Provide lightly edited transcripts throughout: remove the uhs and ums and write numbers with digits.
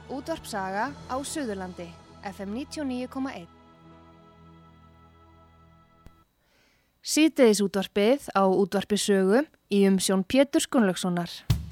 Útvarp Saga á Suðurlandi, FM 99,1. Síðdegis útvarpið á Útvarpi Sögu í umsjón Péturs Gunnlaugssonar.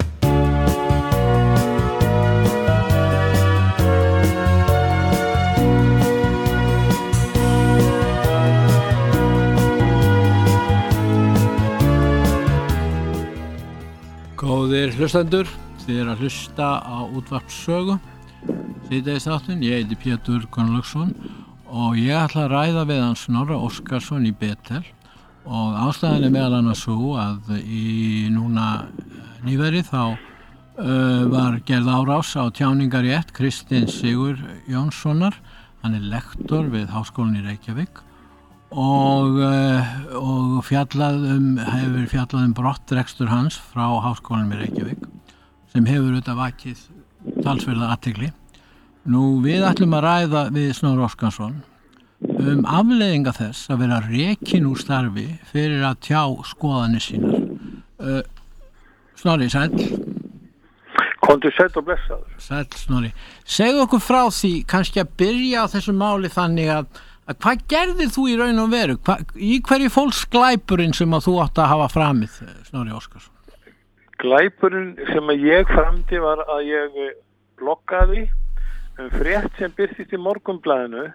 Góðir hlustendur, þið að hlusta á Útvarp Sögu, síðdegis þáttinn. Ég heiti Pétur Gunnlaugsson og ég ætla að ræða við hann Snorra Óskarsson í Betel og ástæðan meðal annars svo að í núna nýverið þá var gerð árás á tjáningarétt Kristins Sigur Jónssonar, hann lektor við Háskólann í Reykjavík og hefur fjallað brottrekstur hans frá Háskólanum í Reykjavík sem hefur auðvitað vakið talsverða athygli. Nú við ætlum að ræða við Snorra Óskarsson afleiðinga þess að vera rekin úr starfi fyrir að tjá skoðanir sínar. Snorri, sæll. Komdu sæll og blessaður. Sæll, Snorri. Segðu okkur frá því, kannski að byrja á þessu máli þannig að hvað gerðir þú í raun og veru? Í hverju fólst glæpurinn sem að þú átt að hafa framið, Snorri Óskarsson? Glæpurinn sem að ég framdi var að ég bloggaði frétt sem birtist í Morgunblaðinu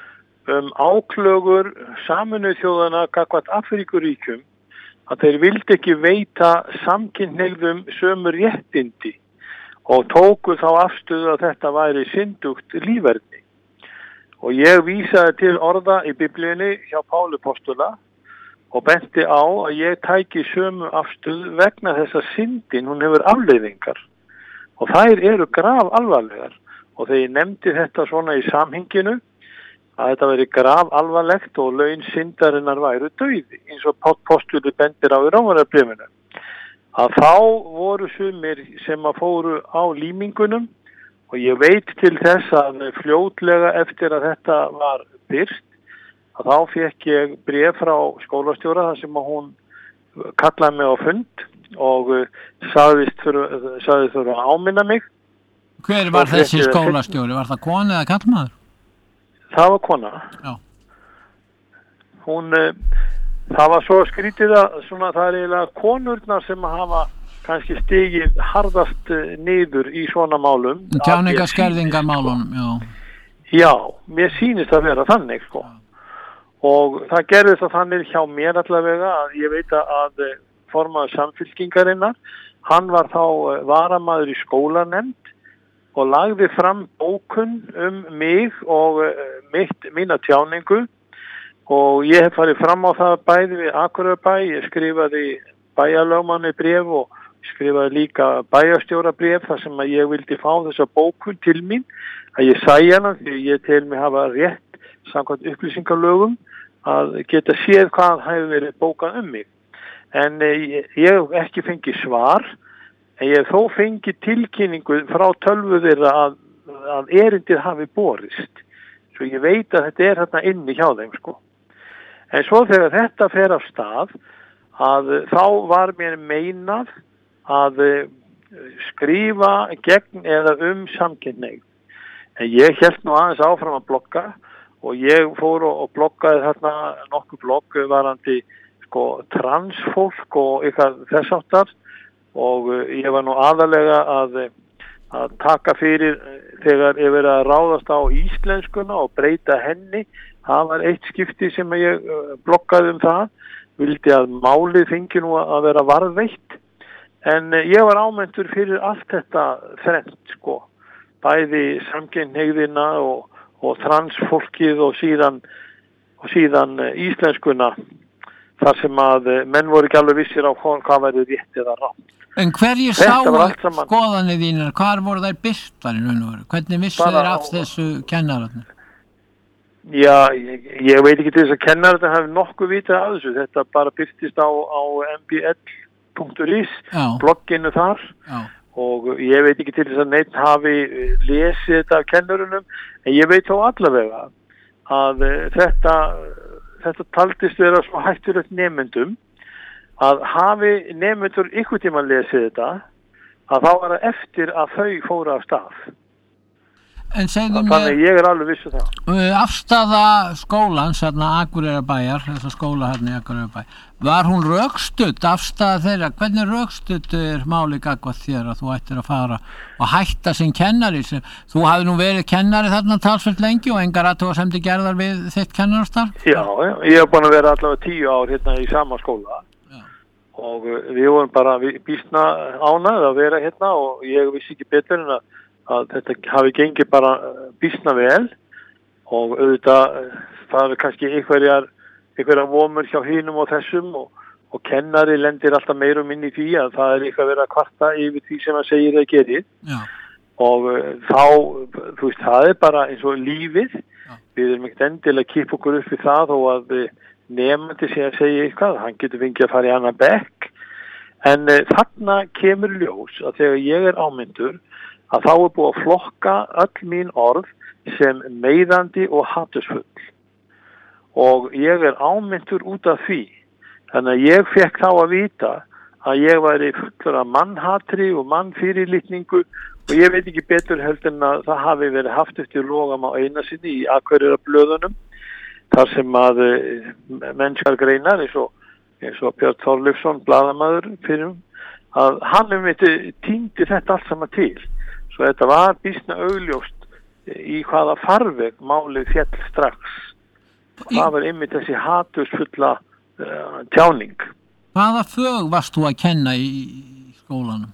áklögur Sameinuðu þjóðanna gagnvart Afríkuríkjum að þeir vildi ekki veita samkynhneigðum sömu réttindi og tóku þá afstöðu að þetta væri syndugt líferni. Og ég vísaði til orða í Biblíunni hjá Páli postula og benti á að ég tæki sömu afstöðu vegna þess að syndin, hún hefur afleiðingar og þær eru graf alvarlegar. Og þegar ég nefndi þetta svona í samhenginu að þetta veri graf alvarlegt og laun syndarinnar væru dauði, eins og postuli bendir á í Rómarbréfinu, að þá voru sumir sem að fóru á límingunum og ég veit til þess að fljótlega eftir að þetta var birt, að þá fékk ég bréf frá skólastjóra þar sem að hún kallaði mig á fund og sagðist þurfa að áminna mig. Hver var þessi skólastjóri? Var það kona eða karlmaður? Það var kona. Já. Það var svo skrítið að svona, það er eiginlega konurnar sem hafa kannski stigið harðast niður í svona málum. Tjáningaskerðingarmálum, já. Já, mér sýnist að vera þannig, sko. Og það gerðist að þannig hjá mér allavega að ég veit að formaður Samfylkingarinnar, hann var þá varamaður í skólanefnd og lagði fram bókun mig og mína tjáningu og ég hef farið fram á það bæði við Akureyrarbæ, ég skrifaði bæjarlögmanni bréf og skrifaði líka bæjarstjóra bréf þar sem að ég vildi fá þessa bókun til mín, að ég sæi hana því ég tel mig hafa rétt samkvæmt upplýsingalögum að geta séð hvað hefur verið bókað mig. En ég hef ekki fengið svar, en ég þó fengi tilkynningu frá tölvu þeirra að erindið hafi borist. Svo ég veit að þetta er þarna inni hjá þeim, sko. En svo þegar þetta fer af stað, að þá var mér meinað að skrifa gegn eða samkynhneigð. En ég hélt nú aðeins áfram að blogga og ég fór og bloggaði þarna nokkuð blogg varandi sko transfólk og eitthvað þess áttar. Og ég var nú aðalega að taka fyrir þegar ég verið að ráðast á íslenskuna og breyta henni. Það var eitt skipti sem ég bloggaði það, vildi að málið fengi nú að vera varðveitt. En ég var ámenntur fyrir allt þetta þrennt, sko. Bæði samkynhneigðina og transfólkið og síðan íslenskuna. Þar sem að menn voru ekki alveg vissir á hvað verið rétt eða rátt. En hverju sáu skoðanir þínar? Hvar voru þær birtar í raun og veru? Hvernig vissu þeir af þessu kennararnir? Já, ég veit ekki til þess að kennararnir hafi nokkuð vitað af þessu. Þetta bara birtist á mbl.is, blogginu þar. Já. Og ég veit ekki til þess að neitt hafi lesið þetta af kennarunum. En ég veit þó allavega að þetta taldist vera svo hættulegt nemendum að hafi nemendur ykkur tíma lesið þetta, að þá var það eftir að þau fóru af stað. En segðu Þannig ég alveg vissu það. Afstaða skólans, hérna Akureyrarbæjar, þessa skóla hérna í Akureyrarbæ, var hún rökstudd, afstaða þeirra? Hvernig rökstudd máli gagnvart þér að þú ættir að fara og hætta sem kennari? Þú hafði nú verið kennari þarna talsvert lengi og engar athugasemdir gerðar við þitt kennarastarf? Já, ég hef búin að vera allavega 10 ár hérna í sama skóla. Og við vorum bara býsna ánægð að vera hérna og ég vissi ekki betur en að þetta hafi gengið bara býsna vel og auðvitað það er kannski einhverja vomur hjá hinum og þessum og kennari lendir alltaf meira og minni í því að það er eitthvað verið að kvarta yfir því sem að segir að gerir. Já. Og þá, þú veist, það er bara eins og lífið. Já. Við erum ekkert endilega að kippa okkur upp við það og að nefandi sé að segja eitthvað, hann getur fengið að fara í annan bekk, en þarna kemur ljós að þegar ég er ámyndur að þá er búið að flokka öll mín orð sem meiðandi og hatusfull og ég er ámyndur út af því, þannig að ég fekk þá að vita að ég væri fullur af mannhatri og mannfyrirlitningu og ég veit ekki betur heldur en að það hafi verið haft eftir logam á eina sinni í Akureyrarblöðunum þar sem að mennskar greinar eins og Björn Þorleifsson, blaðamaður fyrir að hann týndi þetta allt saman til. Svo þetta var býsna augljóst í hvaða farveg málið féll strax. Það var einmitt þessi hatusfulla tjáning. Hvaða fög varst þú að kenna í skólanum?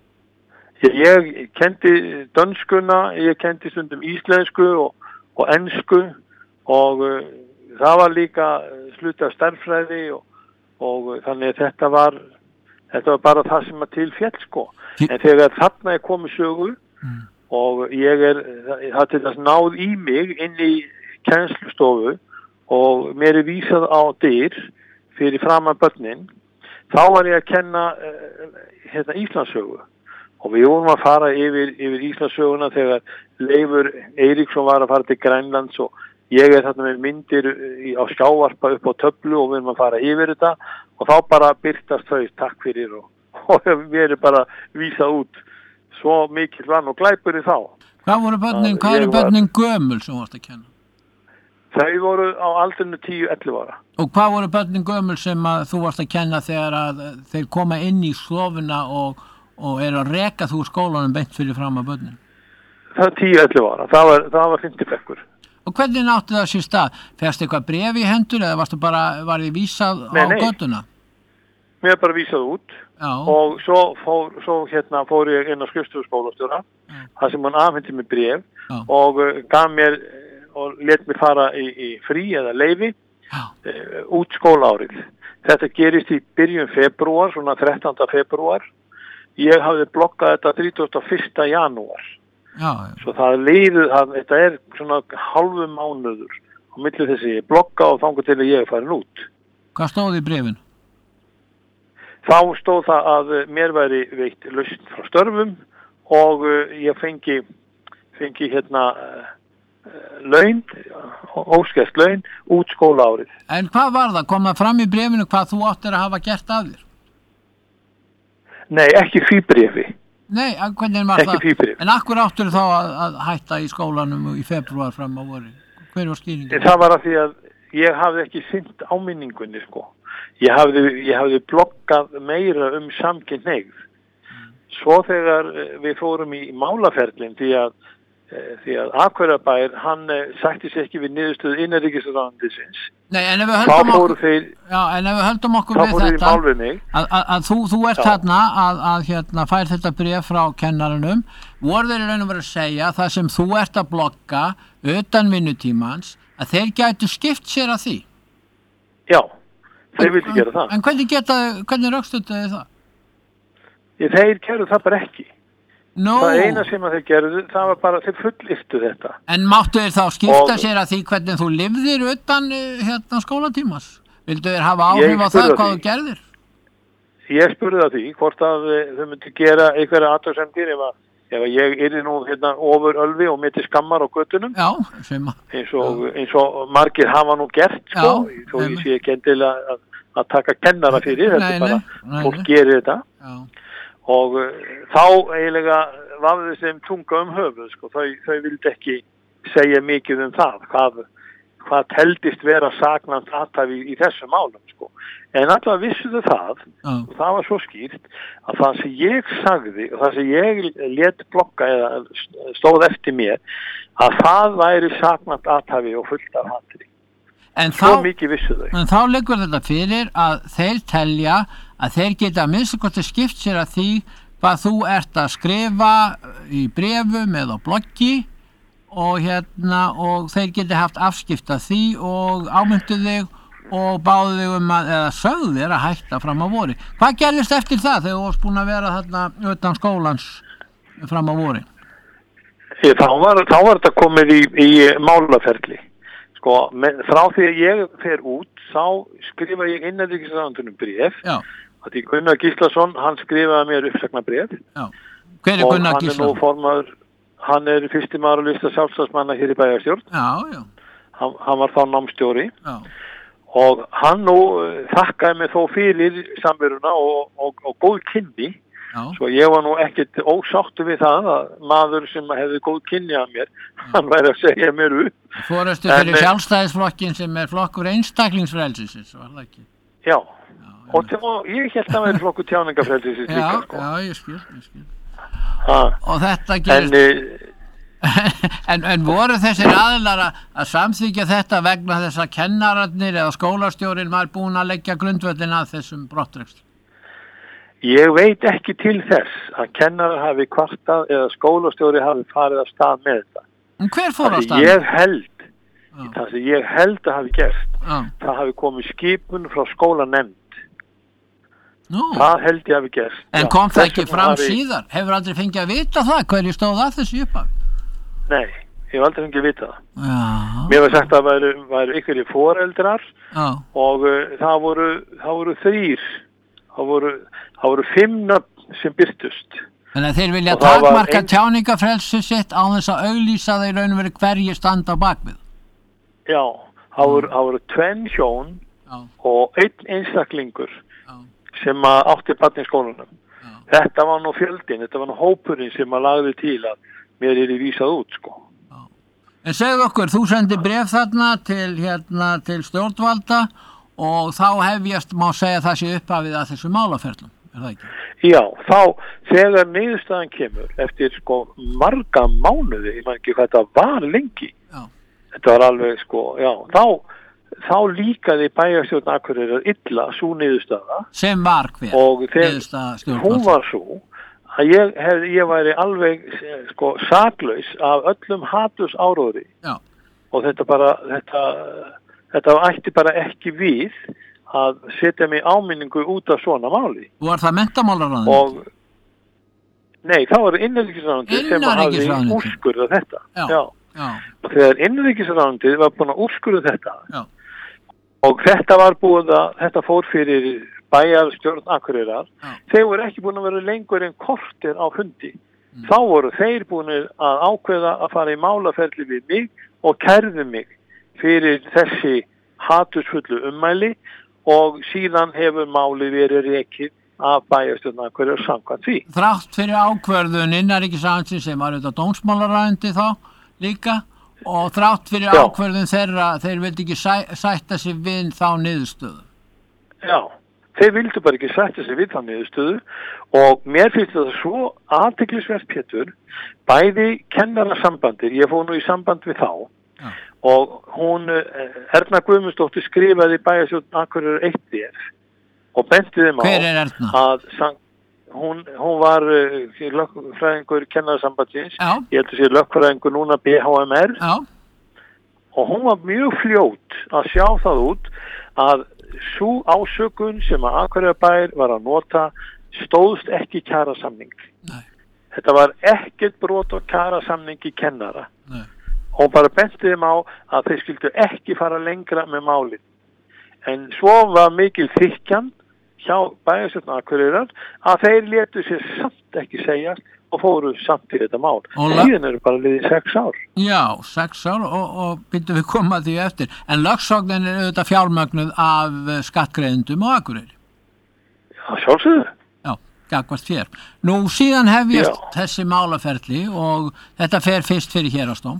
Ég kendi dönskuna, ég kendi stundum íslensku og ensku og það var líka hluti af stærðfræði og þannig að þetta var bara það sem að til féll sko. En þegar þarna er komið sögu og það til þess náð í mig inn í kennslustofu og mér er vísað á dyr fyrir framan börnin, þá var ég að kenna Íslandssögu og við vorum að fara yfir Íslandssöguna þegar Leifur Eiríksson var að fara til Grænlands og ég er þarna með myndir á skjávarpa upp á töflu og við erum að fara yfir þetta og þá bara birtast þau takk fyrir og við erum bara vísað út svo mikil vann og glæpur í þá. Hvað eru börnin gömul sem varst að kenna? Þau voru á aldrinu 10-11 ára. Og hvað voru börnin gömul sem að þú varst að kenna þegar að þeir koma inn í stofuna og eru að reka þú skólanum beint fyrir fram að börnin? Það er 10-11 ára, það var 50 bekkur. Og hvernig átti það sér stað? Færst eitthvað bréf í hendur eða var þið vísað á götuna? Mér bara vísað út. Já. Og svo fór ég inn á skrifstofuskólastjóra þar sem hann afhendi mér bréf og gaf mér og let mér fara í frí eða leyfi út skólaárið. Þetta gerist í byrjun febrúar, svona 13. febrúar. Ég hafði blokkað þetta 31. janúar. Já. Svo þetta er svona hálfu mánuður á milli þessi blokka og þangað til að ég er farin út. Hvað stóð í bréfinu? Þá stóð það að mér væri veitt lausn frá störfum og ég fengi laun, óskert laun út skólaárið. En hvað var það? Kom það fram í bréfinu hvað þú áttir að hafa gert af þér? Nei, ekki fýbréfi. Nei, hvernig var það? En akkur áttur þá að hætta í skólanum í febrúar fram á vori? Hver var skýringin? Það var að því að ég hafði ekki sinnt áminningunni sko. Ég hafði blokkað meira samkynhneigð. Svo þegar við fórum í málaferlin því að Akureyrarbær hann sætti sér ekki við niðurstöðu innanríkisráðuneytisins. Nei, en ef við höldum okkur við þetta að þú ert þarna að fær þetta bréf frá kennaranum, voru þeir í raun og veru að segja það sem þú ert að blokka utan vinnutímans að þeir gætu skipt sér að því? Já, þeir vildi gera það. En hvernig rökstuddu þið það? Þeir gerðu það bara ekki. Það eina sem að þeir gerðu, það var bara þeir fullyrtu þetta. En máttu þeir þá skipta sér að því hvernig þú lifðir utan skólatímas? Vildu þeir hafa áhrif á það hvað þú gerðir? Ég spurði að því hvort að þau myndu gera einhverja athugasemdir ef ég yrði nú ofur ölvi og mér til skammar á götunum. Já, eins og margir hafa nú gert sko, þó ég sé ekki endilega að taka kennara fyrir, þetta bara fólk gerir þetta. Já. Og þá eiginlega vafði þeim tunga höfuð, sko. Þau vildi ekki segja mikið það, hvað teldist vera saknæmt athæfi í þessum málum, sko. En alltaf vissuðu það, og það var svo skýrt, að það sem ég sagði, og það sem ég lét blokka eða stóð eftir mér, að það væri saknæmt athæfi og fullt af hatri. Svo mikið vissuðu þau. En þá liggur þetta fyrir að þeir telja að þeir geta að minnstakosti skipt sér að því hvað þú ert að skrifa í bréfum eða bloggi og þeir geti haft afskipt af því og ámyndu þig og báðu þig eða sögðu þér að hætta fram á vori. Hvað gerðist eftir það þegar þú varst búin að vera þarna utan skólans fram á vori? Þá var þetta komið í málaferli. Sko, frá því að ég fer út, þá skrifa ég innanríkisráðuneytinu bréf. Já. Því Gunnar Gíslason, hann skrifaði mér uppsagnarbréf. Já. Hver er Gunnar Gíslason? Hann er fyrsti maður að lista sjálfstæðsmanna hér í bæjarstjórn. Já. Hann var þá námsstjóri. Já. Og hann þakkaði mig þó fyrir samveruna og góð kynni. Já. Svo ég var ekkert ósáttur við það að maður sem hefði góð kynni af mér, hann væri að segja mér upp. Fórastu fyrir sjálfstæðisflokkin sem er flokkur einstaklingsfrelsisins, var það ekki? Já. Og ég hélt að vera flokkur tjáningafrelsisins líka, sko. Já, ég skil. Og þetta gerist... En voru þessir aðilar að samþykja þetta vegna þess að kennararnir eða skólastjórinn var búin að leggja grundvöllin að þessum brottrekstri? Ég veit ekki til þess að kennarar hafi kvartað eða skólastjóri hafi farið að stað með þetta. En hver fór að stað? Það sem ég held að hafi gerst, það hafi komið skipun frá skólanefnd. Það held ég hafi gerst. En kom það ekki fram síðar? Hefur aldrei fengið að vita það? Hverju stóð að þessu upphafi? Nei, ég hef aldrei fengið að vita það. Mér var sagt að það væru ykkur í foreldrar og það voru 3. Það voru 5 nöfn sem birtust. Þannig að þeir vilja takmarka tjáningafrelsi sitt á þess að auglýsa það í raun og veru hverju standa á bakvið. Já, það voru 2 hjón og 1 einstaklingur sem átti barn í skólanum. Þetta var nú fjöldin, þetta var nú hópurinn sem lagði til að mér er vísað út, sko. En segðu okkur, þú sendir bréf þarna til stjórnvalda og þá hefjast, má segja það sé upphafið að þessu málaferlum, er það ekki? Já, þegar niðurstaðan kemur eftir, sko, marga mánuði, ég man ekki hvað þetta var lengi. Já. Þetta var alveg, sko, já, þá líkaði bæjarstjórn Akureyrar illa sú niðurstaða. Sem var hver? Og hún var svo að ég væri alveg, sko, saklaus af öllum hatursáróðri. Já. Og þetta ætti bara ekki við að setja mig áminningu út af svona máli. Var það menntamálaráðuneytið? Nei, það var innanríkisráðuneytið sem hafði úrskurðað þetta. Já. Og þegar innanríkisráðuneytið var búin að úrskurða þetta, og þetta fór fyrir bæjarstjórn Akureyrar, þeir voru ekki búin að vera lengur en korter á fundi. Þá voru þeir búin að ákveða að fara í málaferli við mig og kærðu mig fyrir þessi hatursfullu ummæli og síðan hefur máli verið rekið af bæjarstjórn Akureyrar samkvæmt því. Þrátt fyrir ákvörðun innanríkisráðuneytisins sem var auðvitað dómsmálaráðuneytið þá líka og þrátt fyrir ákvörðun þeir vildi ekki sætta sig við þá niðurstöðu. Já. Þeir vildu bara ekki sætta sig við þá niðurstöðu og mér finnst þetta svo athyglisvert, Pétur, bæði kennarasambandið, ég fór nú í samband við þá og hún, Erna Guðmundsdóttir skrifaði bæjarstjórn Akureyrar 1 bréf og benti þeim á Hver er Erna? Hún var lögfræðingur kennarasambandsins, ég held að sé lögfræðingur núna BHMR og hún var mjög fljót að sjá það út að sú ásökun sem að Akureyrarbær var að nota stóðst ekki kjarasamning. Nei. Þetta var ekkert brot á kjarasamningi kennara. Nei. Og bara benti þeim á að þeir skyldu ekki fara lengra með málið. En svo var mikil þykjan hjá bæjarstjórn Akureyrar að þeir létu sér samt ekki segjast og fóru samt í þetta mál. Síðan eru bara liðið 6 ár. Já, 6 ár og byrjum við koma því eftir. En lögsóknin er auðvitað fjármögnuð af skattgreiðendum á Akureyri. Já, sjálfsögðu. Já. gagnvart þér. Nú síðan hefjast þessi málaferli og þetta fer fyrst fyrir Héraðsdóm.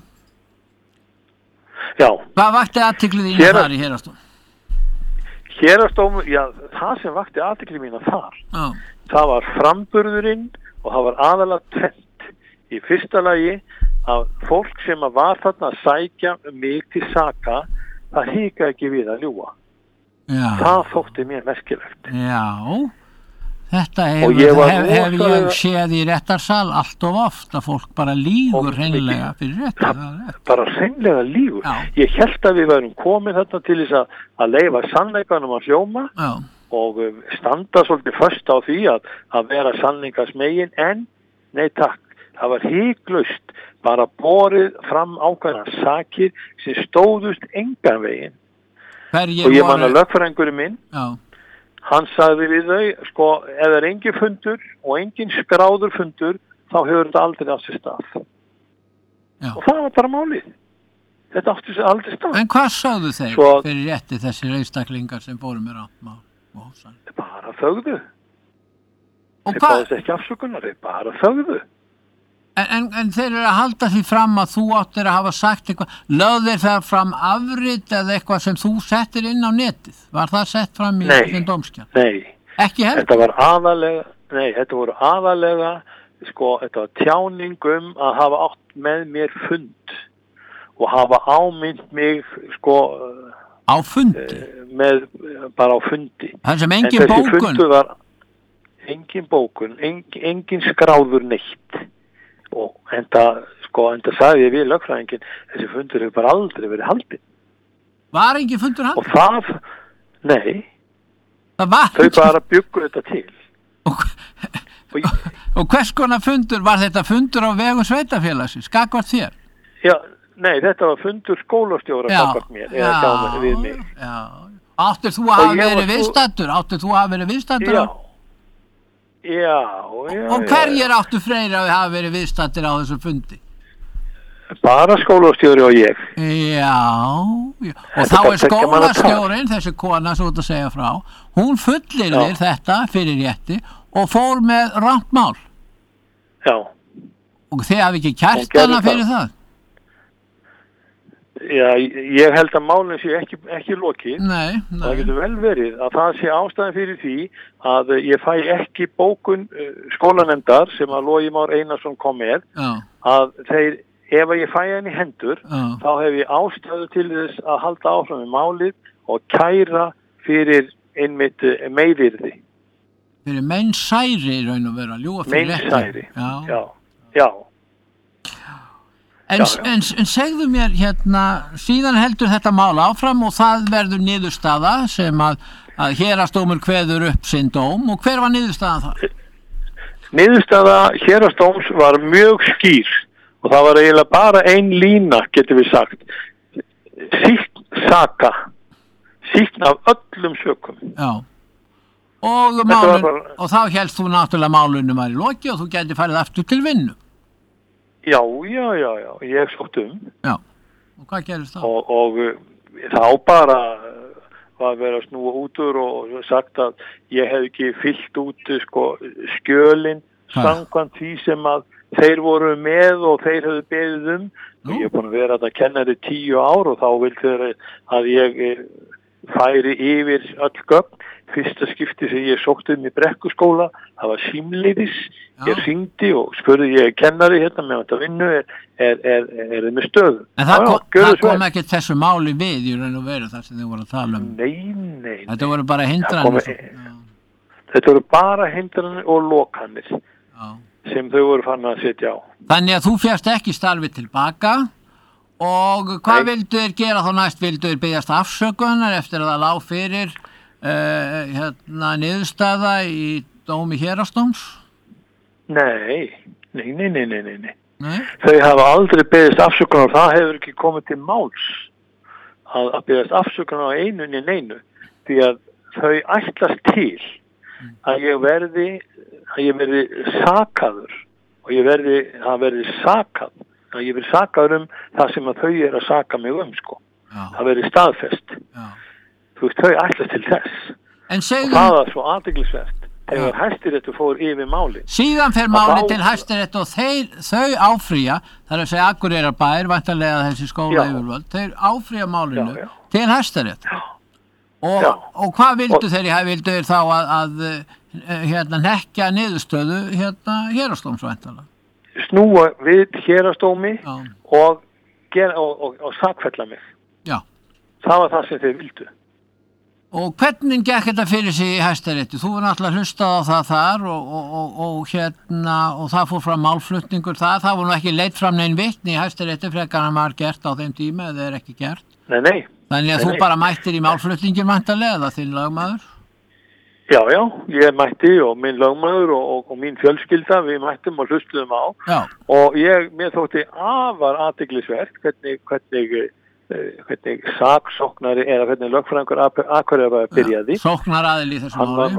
Já. Hvað vakti athygli þína þar í Héraðsdóm? Héraðsdóm, já, það sem vakti athygli mína þar, það var framburðurinn og það var aðalega tvennt. Í fyrsta lagi að fólk sem var þarna að sækja mig til saka, það hika ekki við að ljúga. Já. Það þótti mér merkilegt. Já, þetta hef ég séð í réttarsal allt of oft að fólk bara lýgur hreinlega fyrir rétti. Bara hreinlega lýgur. Já. Ég hélt að við værum komin þarna til þess að leyfa sannleikanum að hljóma. Já. Og standa svolítið föst á því að vera sannleiksmegin, en nei takk, það var hiklaust bara borið fram ákveðnar sakir sem stóðust engan veginn. Og ég man að lögfræðingurinn minn, hann sagði við þau, sko, ef það er engin fundur og engin skráður fundur, þá hefur þetta aldrei átt sér stað. Já. Og það var bara málið. Þetta átti sér aldrei stað. En hvað sagðu þeir fyrir rétti þessir einstaklingar sem fóru með ráttmál? Bara þögðu. Þeir báðist ekki afsökunar, þeir bara þögðu. En þeir eru að halda því fram að þú áttir að hafa sagt eitthvað, lögðir það fram afrit eða eitthvað sem þú settir inn á netið? Var það sett fram í þessum dómskjal? Nei. Ekki heldur? Þetta voru aðalega, sko, þetta var tjáning að hafa átt með mér fund og hafa ámynd mig, sko... Á fundi? Bara á fundi. Það sem engin bókun? En þessi fundu var engin bókun, engin skráður neitt. Og enda sagði ég við lögfræðinginn, þessi fundur hefur bara aldrei verið haldinn. Var ekki fundur haldinn? Og það, nei, þau bara bjuggu þetta til. Og hvers konar fundur, var þetta fundur á vegum sveitafélagsins, gagnvart þér? Já, nei, þetta var fundur skólastjóra gagnvart mér, eða við mig. Já. Áttir þú að hafa verið viðstaddur? Já. Og hverjir áttu Freyr að hafa verið viðstaddir á þessu fundi? Bara skólastjóri og ég. Já. Og þá er skólastjórin, þessi kona svo að segja frá, hún fullyrðir þetta fyrir rétti og fór með rangt mál. Já. Og þið hafi ekki kært hana fyrir það? Já, ég held að málinn sé ekki lokið. Nei. Það getur vel verið að það sé ástæðan fyrir því að ég fæ ekki bókun skólanefndar sem að Logi Már Einarsson kom með, að þeir, ef ég fæ henni hendur, þá hef ég ástæðu til þess að halda áfram með málið og kæra fyrir einmitt meiðyrði. Fyrir meinsæri í raun og vera, ljúga fyrir rétti. Meinsæri, já. En segðu mér síðan heldur þetta mál áfram og það verður niðurstaða sem að Héraðsdómur kveður upp sinn dóm, og hver var niðurstaðan þar? Niðurstaða Héraðsdóms var mjög skýr og það var eiginlega bara ein lína, getur við sagt. Sýkn af öllum sökum. Já. Og þá hélst þú náttúrulega málunum var í loki og þú gæti farið aftur til vinnu. Já, ég sótt Já, og hvað gerist þá? Og þá bara var verið að snúa út úr og sagt að ég hef ekki fyllt út skjölin samkvæmt því sem að þeir voru með og þeir hefðu beðið og ég er búin að vera að kenna þér 10 ár og þá vildi þeir að ég færi yfir öll gögn. Fyrsta skipti sem ég sótti í Brekkuskóla, það var símleiðis. Ég hringdi og spurði, ég kennari með þetta vinnu, er með stöðu. En það kom ekki þessu máli við í raun og veru þar sem þið voru að tala um? Nei. Þetta voru bara hindranir? Þetta voru bara hindranir og lokanir sem þau voru fann að setja á. Þannig að þú fjast ekki starfið tilbaka og hvað vildu þér gera þá næst? Vildu þér byggjast afsökunar eftir að það lá fyrir niðurstaða í dómi Héraðsdóms? Nei. Þau hafa aldrei beðist afsökunar og það hefur ekki komið til máls að beðast afsökunar á neinu því að þau ætlast til að ég verði sakaður og ég verði sakaður það sem að þau er að saka mig það verði staðfest. Þú veist, þau ætlast til þess. Og það var svo athyglisvert þegar Hæstiréttur fór yfir máli. Síðan fer máli til Hæstiréttur og þau áfrýja, það að segja Akureyrarbær, væntanlega þessi skóla yfirvöld, þeir áfrýja málinu til Hæstiréttur. Og hvað vildu þeir? Vildu þeir þá að hnekkja niðurstöðu héraðsdómsvæntanlega? Snúa við héraðsdómi og sakfella mig. Já. Það var það sem þeir vildu. Og hvernig gekk þetta fyrir sig í Hæstarétti? Þú var náttúrulega hlustað á það þar og það fór fram málflutningur þar. Það voru ekki leitt fram neinn vitni í Hæstarétti frekar en var gert á þeim tíma eða er ekki gert. Nei. Þannig að þú bara mættir í málflutningin væntanlega eða þinn lögmaður? Já, ég mætti og minn lögmaður og mín fjölskylda, við mættum og hlustuðum á. Já. Og mér þótti afar athyglisvert hvernig saksóknari eða hvernig lögfræðingur Akureyrarbæjar byrjaði. Sóknaraðili í þessu máli.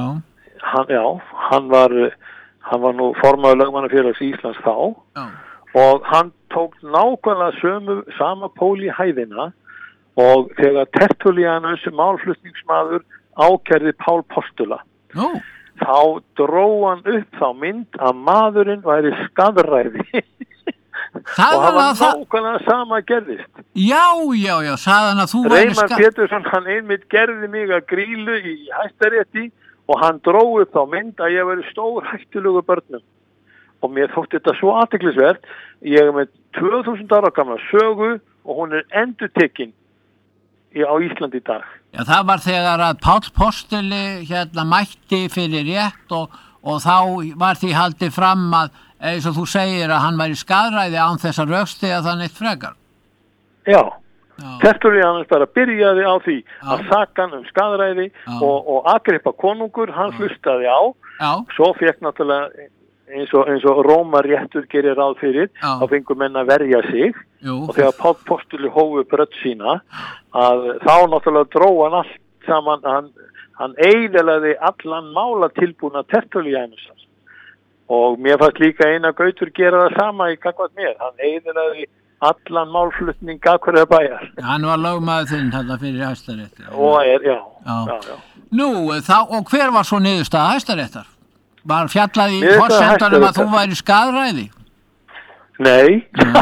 Hann var nú formaður lögmannafélags Íslands þá. Já. Og hann tók nákvæmlega sama pól í hæðina og þegar Tertullianus málflutningsmaður ákærði Pál Postula þá dró hann upp þá mynd að maðurinn væri skaðræði. Og það var nákvæmlega sama gerðist. Já, sagði hann að þú væri Reimar Pétursson, hann einmitt gerði mig að Grýlu í Hæstarétti og hann dró upp þá mynd að ég væri stór hættulegur börnum. Og mér þótti þetta svo athyglisvert. Ég með 2000 ára gamla sögu og hún endurtekin á Íslandi í dag. Já, það var þegar að Páll Postuli mætti fyrir rétt og þá var því haldið fram að, eins og þú segir, að hann væri skaðræði án þess að rökstyðja það neitt frekar. Já. Tertullianus bara byrjaði á því að saka hann skaðræði og Agrippa konungur, hann hlustaði á. Svo fekk náttúrulega eins og Rómaréttur gerir ráð fyrir, þá fengur menn að verja sig. Og þegar Páll Postuli hófu brödd sína, að þá náttúrulega dró hann allt saman, hann eyðilagði allan málatilbúna Tertullianusar. Og mér fannst líka Einar Gautur gera það sama í gagnvart mér, hann eyðilagði allan málflutning Akureyrarbæjar. Hann var lögmaður þinn þarna fyrir Hæstarétti. Já. Nú, og hver var svo niðurstaða Hæstaréttar? Var fjallaði í forsendunum að þú væri skaðræði? Nei.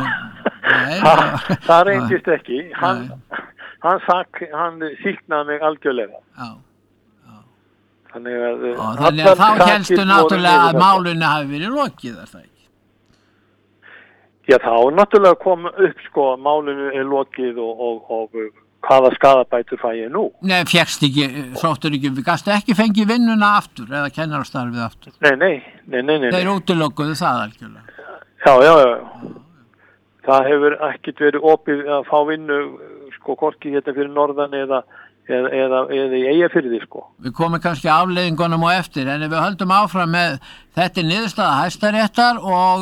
Það reyndist ekki. Hann sýknaði mig algjörlega. Já. Þannig að þá hélstu náttúrulega að málunni hafi verið lokið, er það ekki? Já, þá náttúrulega kom upp málunni er lokið og hvaða skaðabætur fæ ég nú? Nei, sóttur ekki, gastu ekki fengið vinnuna aftur eða kennarastarfið aftur? Nei. Þeir útilokkuðu það algjörlega. Já. Það hefur ekkert verið opið að fá vinnu, hvorki fyrir norðan eða í Eyjafirði, Við komum kannski afleiðingunum á eftir, en ef við höldum áfram með þetta niðurstaða Hæstaréttar og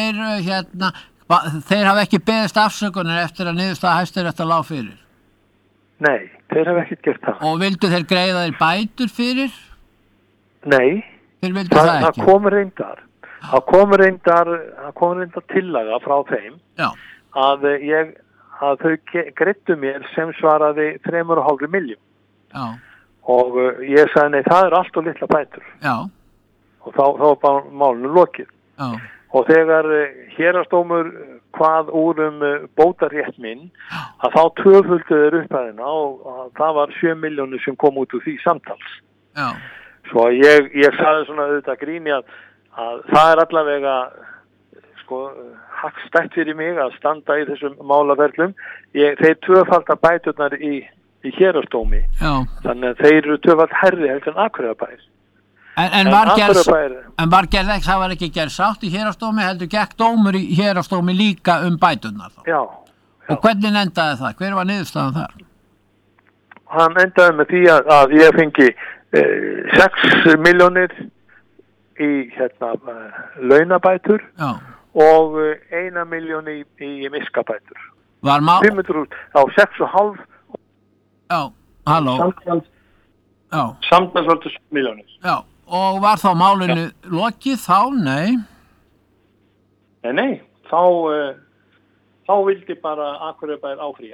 þeir hafa ekki beðist afsökunar eftir að niðurstaða Hæstaréttar lá fyrir. Nei, þeir hafa ekkert gert það. Og vildu þeir greiða þeir bætur fyrir? Nei, þeir vildu það ekki. Það kom reyndar tillaga frá þeim að þau greiddu mér sem svaraði 3,5 milljón. Já. Og ég sagði nei, það er allt og litla bætur. Já. Og þá var bara málinu lokið. Já. Og þegar héraðsdómur hvað úr bótarétt minn, að þá tvöföldu þeir upphæðina og það var 7 milljónir sem kom út úr því samtals. Já. Svo ég sagði svona auðvitað gríni að það er allavega hagstætt fyrir mig að standa í þessum málaferlum. Þeir tvöfaldar bæturnar í héraðsdómi. Já. Þannig að þeir eru tvöfald hærri heldur en Akureyrarbær. En var gerð ekki, það var ekki gerð sátt í héraðsdómi, heldur gekk dómur í héraðsdómi líka bæturnar þá? Já. Og hvernig endaði það? Hver var niðurstaðan þar? Hann endaði með því að ég fengi 6 milljónir í launabætur. Já. Og 1 milljón í miskabætur. Var 500 á 6,5. Já, halló. Samtals var þetta 7 milljónir. Já, og var þá málinu lokið þá? Nei. Nei, þá vildi bara Akureyrarbær áfrýja.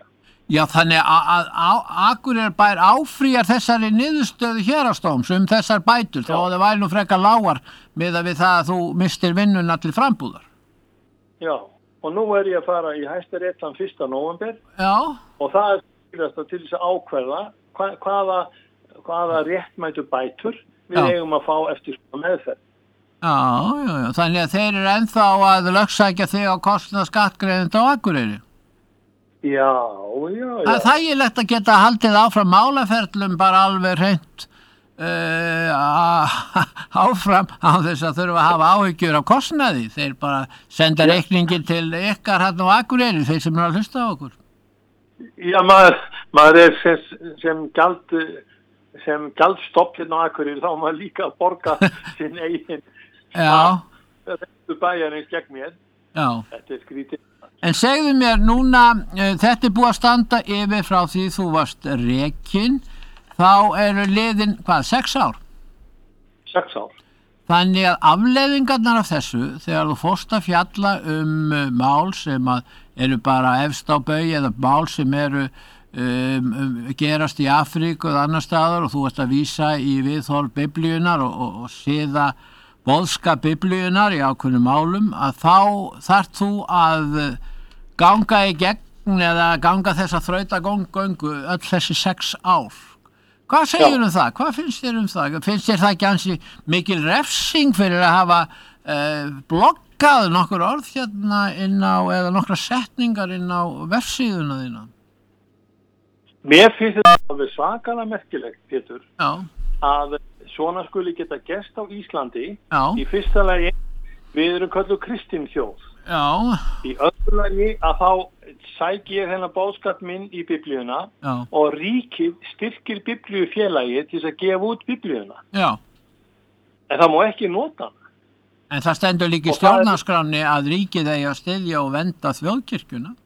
Já, þannig að Akureyrarbær áfrýjar þessari niðurstöðu héraðsdóms þessar bætur, þó að það væri nú frekar lágar miðað við það að þú mistir vinnuna til frambúðar. Já, og nú ég að fara í Hæstarétt þann 1. nóvember. Já. Og það skilast til þess að ákveða hvaða réttmætu bætur við eigum að fá eftir meðferð. Já. Þannig að þeir eru ennþá að lögsækja þig á kostnað skattgreiðenda á Akureyri. Já. Það er þægilegt að geta haldið áfram málaferlum bara alveg hreint áfram á þess að þurfa að hafa áhyggjur af kostnaði. Þeir bara senda reikningin til ykkar hérna á Akureyri, þeir sem eru að hlusta á okkur. Já, maður sem gjaldstopp hérna á Akureyri, þá maður líka að borga sin eigin bæjarins gegn mér. Já. Þetta skrítið. En segðu mér núna, þetta búið að standa yfir frá því þú varst rekinn, þá eru liðin, 6 ár? 6 ár. Þannig að afleiðingarnar af þessu, þegar þú fórst að fjalla mál sem eru bara efst á baui eða mál sem eru gerast í Afríku eða annar staðar og þú ert að vísa í viðhorf biblíunar og síða boðskap biblíunar í ákveðnum málum, að þá þarft þú að ganga í gegn eða ganga þessa þrautagöngu öll þessi 6 ár. Hvað segir það? Hvað finnst þér það? Finnst þér það ekki ansi mikil refsing fyrir að hafa blokkað nokkur orð hérna inn á, eða nokkra setningar inn á vefsíðuna þína? Mér finnst þetta alveg svakalega merkilegt, Pétur, að svona skuli geta gerst á Íslandi. Í fyrsta lagi, við erum kölluð kristin þjóð. Í öðru lagi að þá sæki ég þennan boðskap minn í biblíuna og ríkið styrkir biblíufélagið til að gefa út biblíuna. En það má ekki nota hana. En það stendur líka í stjórnarskránni að ríkið eigi að styðja og vernda þjóðkirkjuna.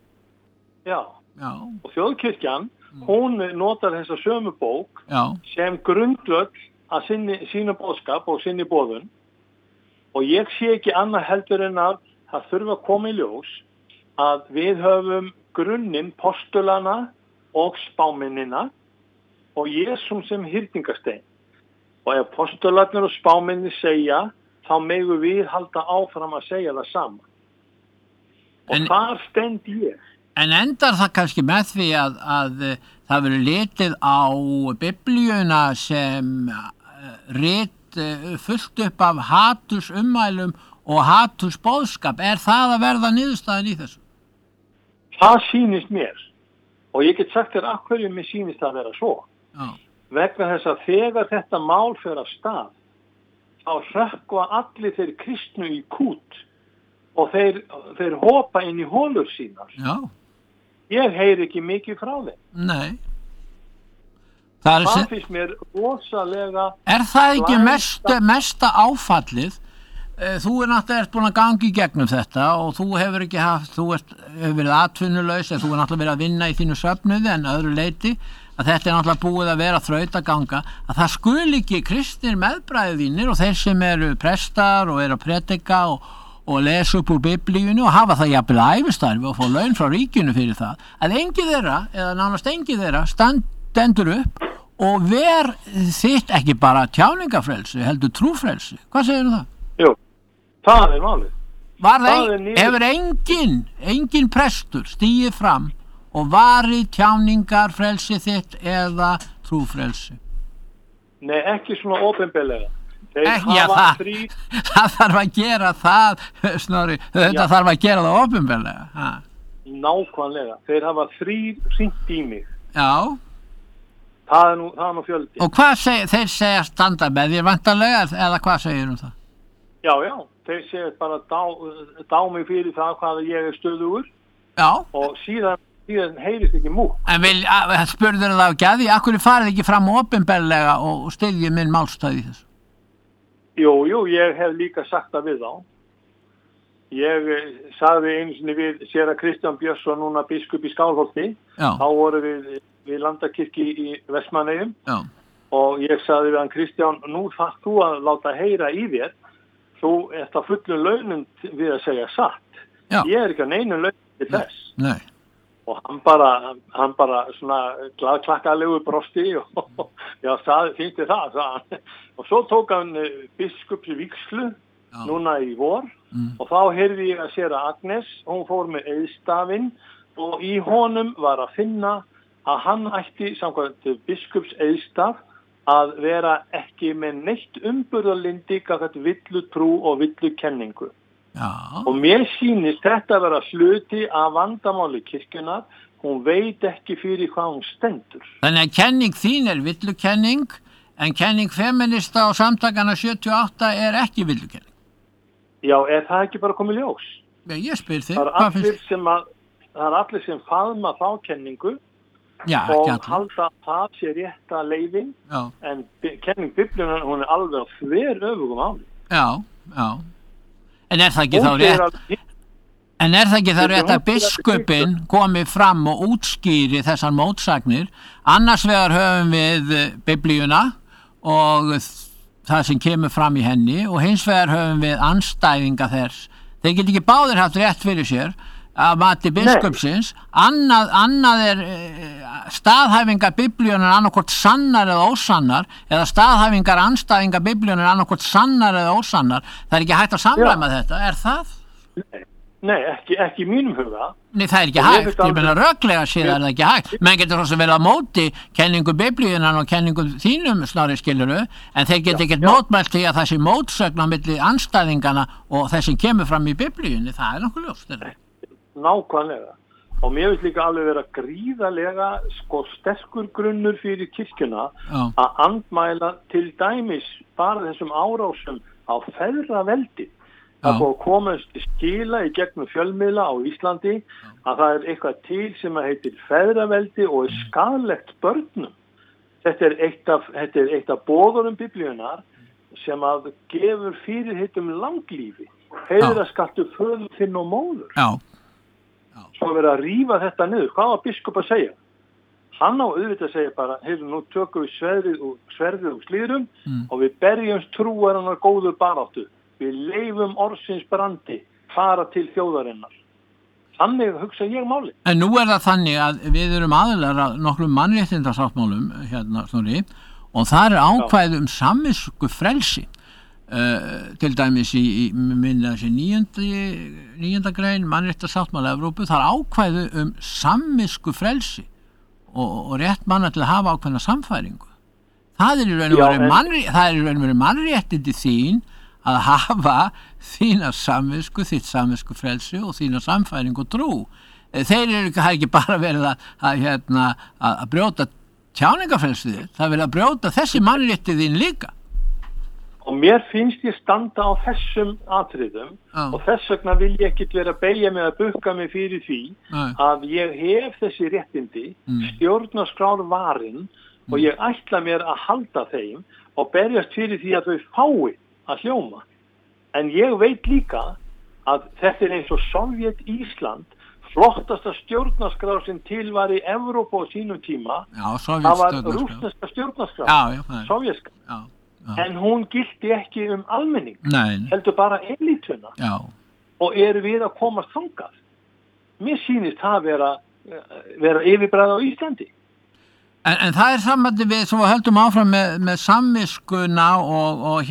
Og þjóðkirkjan, hún notar þessa sömu bók sem grundvöll að sína boðskap og sinni boðun. Og ég sé ekki annað heldur en að það þurfa að koma í ljós að við höfum grunninn postulana og spámennina og Jesúm sem hyrningastein. Og ef postularnir og spámennir segja, þá megum við halda áfram að segja það sama. Og þar stend ég. En endar það kannski með því að það verður litið á biblíuna sem rit fullt upp af hatursummælum og hatursboðskap. Er það að verða niðurstaðan í þessu? Það sýnist mér. Og ég get sagt þér af hverju mér sýnist það að vera svo. Vegna þess að þegar þetta mál fer af stað, þá hrökkva allir þeir kristnu í kút og þeir hopa inn í holur sínar. Ég heyri ekki mikið frá þeim. Nei. Það finnst mér rosalega... Er það ekki mesta áfallið? Þú náttúrulega búin að ganga í gegnum þetta og þú hefur ekki hefur verið atvinnulaus eða þú náttúrulega verið að vinna í þínu söfnuði en öðru leyti að þetta náttúrulega búið að vera þrautaganga að það skuli ekki kristnir meðbræður þínir og þeir sem eru prestar og eru að predika og lesa upp úr biblíunni og hafa það jafnvel ævistarfi og fá laun frá ríkinu fyrir það að enginn þeirra eða nánast enginn þeirra stendur upp og ver þitt ekki bara tjáningafrelsi heldur trúfrelsi. Hvað segir það? Jú. Það er málið. Hefur engin prestur stigið fram og varið tjáningar frelsi þitt eða trúfrelsi? Nei, ekki svona opinberlega. Það þarf að gera það, Snorri, þetta þarf að gera það opinberlega. Nákvæmlega. Þeir hafa 3 hringt í mig. Já. Það er nú fjöldi. Og hvað þeir segja standa með þér vantarlega eða hvað segir það? Já, þeir segja bara dá mig fyrir það hvað ég er stöðugur. Já. Og síðan heyrist ekki múk. En spurður það ekki að því, akkur farið ekki fram opinberlega og styðjið minn málstæði þessu? Jú, ég hef líka sagt það við þá. Ég sagði einu sinni við séra Kristján Björnsson, núna biskup í Skálholti. Þá voru við landakirkju í Vestmannaeyjum. Og ég sagði við hann, Kristján, nú þarf þú að láta heyra í þér. Þú ert að fullu launum við að segja satt. Ég er ekki að neinu launum til þess. Nei. og hann bara svona glaðklakkalegu brosti og já, finnst þið það, sagði hann. Og svo tók hann biskupsvígslu núna í vor og þá heyrði ég að séra Agnes, hún fór með eðstafinn og í honum var að finna að hann ætti samkvæmt biskupseðstaf að vera ekki með neitt umburðarlyndi gagnvart villutrú og villukenningu. Já. Og mér sýnist þetta vera hluti af vandamáli kirkjunnar, hún veit ekki fyrir hvað hún stendur. Þannig að kenning þín er villukenning, en kenning feminista og samtakana 78 er ekki villukenning. Já, það ekki bara komið ljós? Ég spyr þig. Það er allir sem faðma þá kenningu og halda það sé rétta leiðin, en kenning Biblíunnar, hún er alveg á þveröfugum áli. Já. En er það ekki þá rétt? En er það ekki þá rétt að biskupinn komi fram og útskýri þessar mótsagnir? Annars vegar höfum við Biblíuna og það sem kemur fram í henni og hins vegar höfum við andstæðinga þess. Þeir geta ekki báðir haft rétt fyrir sér að mati biskupsins. Annað er staðhæfingar Biblíunar annarkvort sannar eða ósannar, eða staðhæfingar andstæðingar Biblíunar annarkvort sannar eða ósannar. Það er ekki hægt að samræma þetta, er það? Nei, ekki í mínum huga. Nei, það er ekki hægt, ég meina röklega séð er það ekki hægt. Menn getur þess að vera á móti kenningu Biblíunar og kenningu þínum Snorri, skilurðu, en þeir geta ekkert mótmælt því að þessi mótsögn á milli andstæðingana og þessi kemur fram í Biblíunni, það er nokkuð ljóst, er það? Nákvæmlega. Og mér finnst líka alveg vera gríðarlega sterkur grunnur fyrir kirkjuna að andmæla til dæmis bara þessum árásum á feðraveldi. Það búið að komast skila í gegnum fjölmiðla á Íslandi að það er eitthvað til sem heitir feðraveldi og er skaðlegt börnum. Þetta er eitt af boðunum Biblíunnar sem að gefur fyrirheitum langlífi. Heiðraskattu föður þinn og móður. Já. Svo verið að rífa þetta niður. Hvað var biskup að segja? Hann á auðvitað að segja bara, nú tökum við sverðið og slíðrum og við berjumst trúarinnar góðu baráttu. Við leifum orðsins brandi, fara til þjóðarinnar. Þannig hugsa ég máli. En nú er það þannig að við erum aðilar að nokkrum mannréttindasáttmálum Snorri, og það er ákvæði samvisku frelsi. Til dæmis í minna þessi 9. grein mannréttindasáttmála Evrópu, það er ákvæði samvisku frelsi og rétt manna til að hafa ákveðna samfæringu. Það er í raun og veru mannréttindi þín að hafa þína samvisku, þitt samvisku frelsi og þína samfæringu og trú. Þeir það ekki bara verið að brjóta tjáningafrelsið, það verið að brjóta þessi mannréttindi þín líka. Og mér finnst ég standa á þessum atriðum og þess vegna vil ég ekkert vera að beygja mig að bukka mig fyrir því að ég hef þessi réttindi, stjórnarskrár varin og ég ætla mér að halda þeim og berjast fyrir því að þau fái að hljóma. En ég veit líka að þetta er eins og Sovjet Ísland, flottasta stjórnarskrár sem til var í Evrópu á sínum tíma. Það var rússneska stjórnarskrár, sovjeska. En hún gilti ekki almenning. Nei. Heldur bara elítuna. Og eru við að komast þangað. Mér sýnist það vera yfirbræð á Íslandi. En það er samvætti við sem við höldum áfram með samviskuna og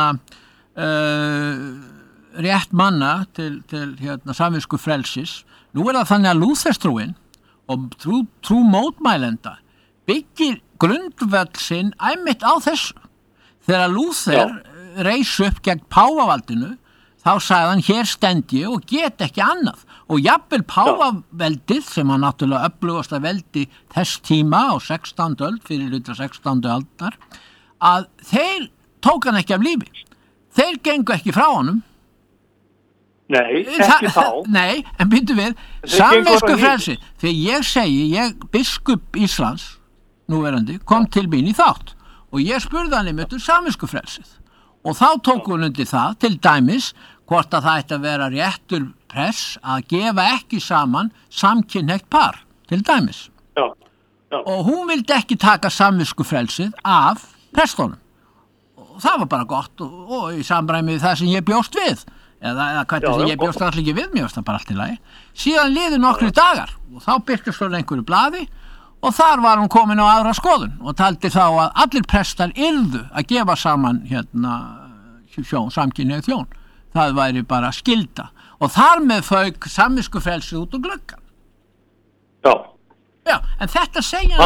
rétt manna til samvisku frelsis. Nú er það þannig að lúþerstrúin og trú mótmælenda byggir grundvöll sinn einmitt á þessu. Þegar Lúther reis upp gegn páfavaldinu, þá sagði hann, hér stend ég og get ekki annað. Og jafnvel páfaveldið, sem var náttúrulega öflugasta veldi þess tíma á 16. öld, fyrir hluta 16. aldar, að þeir tók hann ekki af lífi. Þeir gengu ekki frá honum. Nei, ekki þá. Nei, en byrju við, samvisku frelsi. Þegar ég biskup Íslands, núverandi, kom til mín í þátt. Og ég spurði hann einmitt samviskufrelsið og þá tók hún undir það til dæmis hvort að það ætti að vera réttur press að gefa ekki saman samkynhneigt par til dæmis. Já. Og hún vildi ekki taka samviskufrelsið af prestunum og það var bara gott og í samræmi við það sem ég bjóst við. eða hvernig ég bjóst allir ekki við, mér varst það bara allt í lagi. Síðan liðu nokkru dagar og þá birtist hún einhverju blaði og þar var hún komin á aðra skoðun og taldi þá að allir prestar yrðu að gefa saman samkynhneigð hjón. Það væri bara skylda og þar með fauk samviskufrelsið út úr gluggann. Já, en þetta segja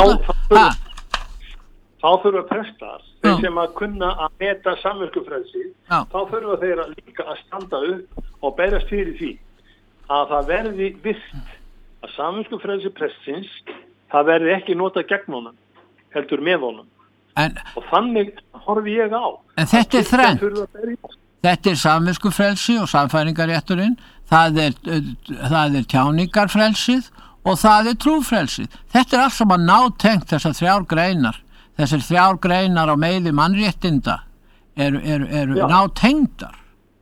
þá þurfa prestar, þeir sem að kunna að meta samviskufrelsið, þá þurfa þeir líka að standa upp og berast fyrir því að það verði virt að samviskufrelsið prestsins, það verði ekki notað gegn honum, heldur með honum. Og þannig horfi ég á. En þetta þrennt. Þetta samviskufrelsi og samfæringarétturinn, það er tjáningarfrelsið og það trúfrelsið. Þetta allt saman nátengt þessar þrjár greinar. Þessar þrjár greinar á meiði mannréttinda eru nátengdar.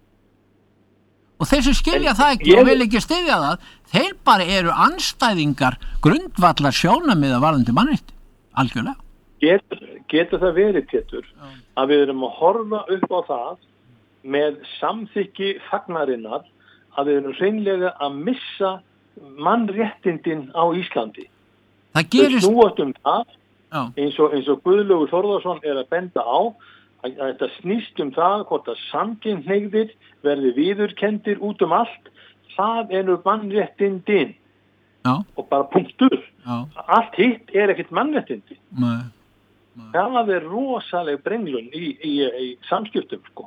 Og þeir sem skilja það ekki og vil ekki styðja það, þeir bara eru andstæðingar grundvallar sjónamiða varðandi mannrétti. Algjörlega. Getur það verið, Pétur, að við erum að horfa upp á það með samþykki fagnarinnar að við erum hreinlega að missa mannréttindin á Íslandi. Það gerist... Við snúast það, eins og Guðlaugur Þórðarsson er að benda á, að þetta snýst það hvort að samkynhneigðir verði viðurkenndir út allt, það eru mannréttindin. Og bara punktur. Allt hitt er ekkert mannréttindi. Nei. Það er rosaleg brenglun í samskiptum, sko.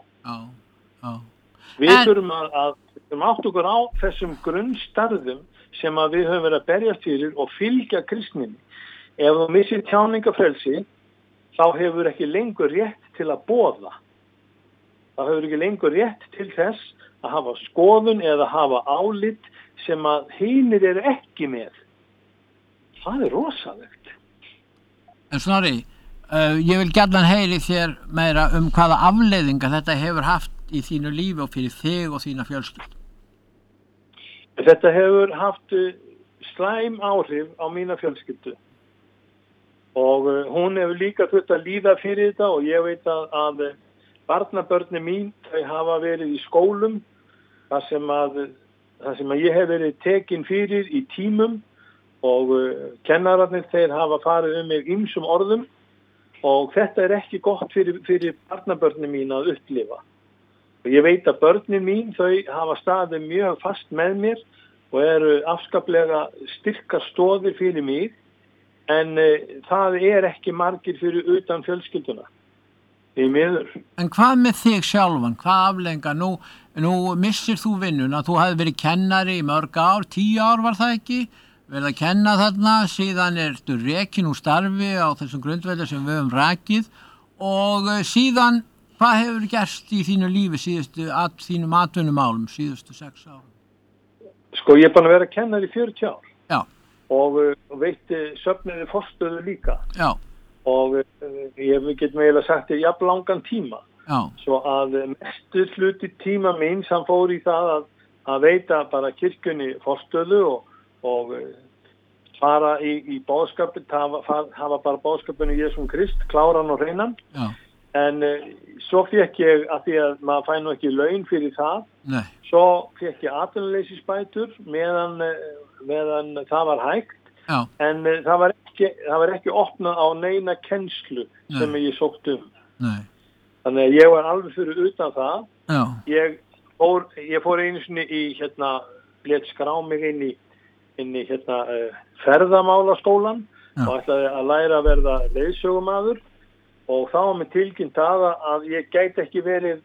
Við þurfum að átta okkur á þessum grunnstarðum sem að við höfum verið að berjast fyrir og fylgja kristninni. Ef þú missir tjáningafrelsi, þá hefur ekki lengur rétt til að boða. Það hefur ekki lengur rétt til þess að hafa skoðun eða hafa álit sem að hinir eru ekki með. Það er rosalegt. En Snorri, ég vil gjarnan heyri þér meira hvaða afleiðingar þetta hefur haft í þínu lífi og fyrir þig og þína fjölskyldu. Þetta hefur haft slæm áhrif á mína fjölskyldu og hún hefur líka þurft að líða fyrir þetta og ég veit að barnabörni mín, þau hafa verið í skólum þar sem að ég hef verið tekin fyrir í tímum og kennararnir þeir hafa farið mig ýmsum orðum og þetta er ekki gott fyrir barnabörni mín að upplifa. Og ég veit að börnin mín, þau hafa staðið mjög fast með mér og eru afskaplega styrkar stoðir fyrir mig, en það er ekki margir fyrir utan fjölskylduna. Því miður. En hvað með þig sjálfan? Hvað afleiðingar? Nú missir þú vinnuna, þú hefði verið kennari í mörg ár, 10 ár var það ekki? Verið að kenna þarna, síðan ertu rekin úr starfi á þessum grundvelli sem við höfum rakið og síðan hvað hefur gerst í þínu lífi þínum atvinnumálum síðustu 6 árum? Sko, ég er bara að vera kennari í 40 ár. Já. Og veitti söfniði forstöðu líka. Já. Og ég get meðlega sagt þér jafn langan tíma. Já. Svo að mestu hluti tíma mín sem fór í það að veita bara kirkjunni forstöðu og fara í boðskapin, hafa bara boðskapinu Jesúm Krist, kláran og hreinan. Já. En svo fekk ég, að því að maður fæ nú ekki laun fyrir það, Nei. Svo fekk ég atvinnuleysisbætur meðan það var hægt. Já. En það var ekki opnað á neina kennslu sem ég sótt Nei. Þannig að ég var alveg fyrir utan það. Já. Ég fór einu sinni lét skrá mig inn í ferðamálaskólan og ætlaði að læra að verða leiðsögumaður og þá var mér tilkynnt að ég gæti ekki verið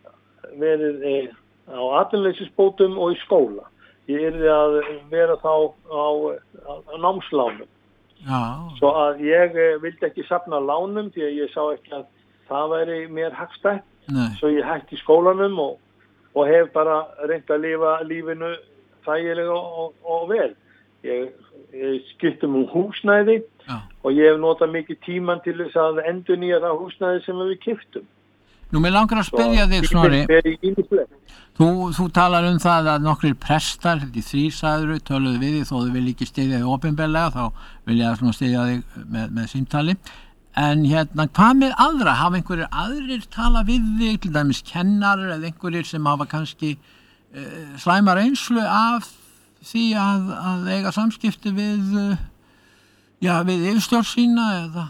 á atvinnuleysisbótum og í skóla. Ég yrði að vera þá á námslánum. Já. Svo að ég vildi ekki safna lánum því að ég sá ekki að það væri mér hagstætt. Nei. Svo ég hætti skólanum og hef bara reynt að lifa lífinu þægilega og vel. Ég skipti húsnæði og ég hef notað mikið tíman til þess að endurnýja það húsnæði sem við keyptum. Nú, mér langar að spyrja þig, Snorri. Þú talar það að nokkrir prestar, 3 sagður, töluðu við þig þó þau vil ekki styðja þig opinberlega, þá vil ég að styðja þig með símtali. En hvað með aðra? Hafa einhverjir aðrir tala við þig, til dæmis kennarar eða einhverjir sem hafa kannski slæma reynslu af því að eiga samskipti við yfirstjórn sína eða?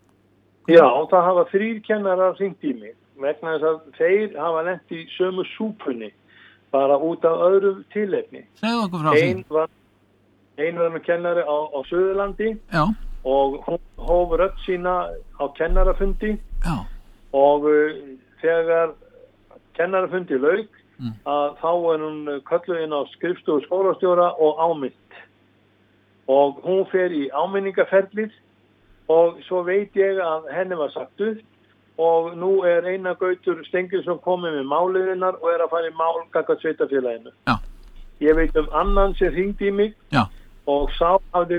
Já, það hafa 3 kennarar hringt í mig vegna þess að þeir hafa lent í sömu súpunni bara út af öðru tilefni. Segðu okkur frá því. Ein var með kennari á Suðurlandi. Já. Og hún hóf rödd sína á kennarafundi. Já. Og þegar kennarafundi lauk að þá var hún kölluð inn á skrifstofu skólastjóra og áminnt. Og hún fer í áminningaferlið og svo veit ég að henni var sagt upp og nú er Einar Gautur Steingrímsson komið með máliðinnar og er að fara í mál gagnvart sveitarfélaginu. Já. Ég veit annan sem hringdi í mig. Já. Og sá hafði